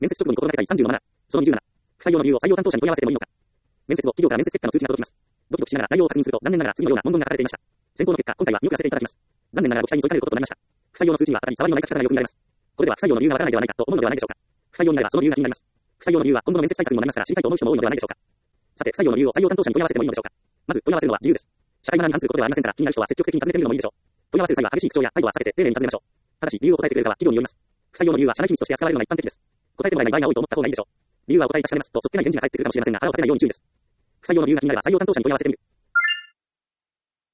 面接直後に心がけたい30のマナー。その27。不採用の理由を採用担当者に問い合わせてもいいのか。面接後、企業から面接結果の通知が届きます。ドキドキしながら内容を確認すると、残念ながら次のような文言が書かれていました。選考の結果、今回は見送らせていただきます。残念ながらご期待に添えかねることとなりました。不採用の通知には、再び触りのない書き方がよく見られます。これでは不採用の理由がわからないではないかと思うのではないでしょうか。不採用になればその理由が気になります。不採用の理由は今後の面接対策にもなりますから、知りたいと思う人も多いのではないでしょうか。さて、不採用の理由を採用担当者に問い合わせてもいいのでしょうか。まず、問い合わせるのは自由です。社会マナーに関することではありませんから、気になる人は積極的に尋ねてみるのもいいでしょう。問い合わせる際は激しい口調や態度は避けて丁寧に尋ねましょう。ただし、理由を答えてくれるかは企業によります。不採用の理由は社内秘密として扱われるのが一般的です。答えてもらえない場合が多いと思った方がいいでしょう。理由はお答えいたしかねますと、そっけない返事が返ってくるかもしれませんが、腹を立てないように注意です。不採用の理由が気になれば採用担当者に問い合わせてみる。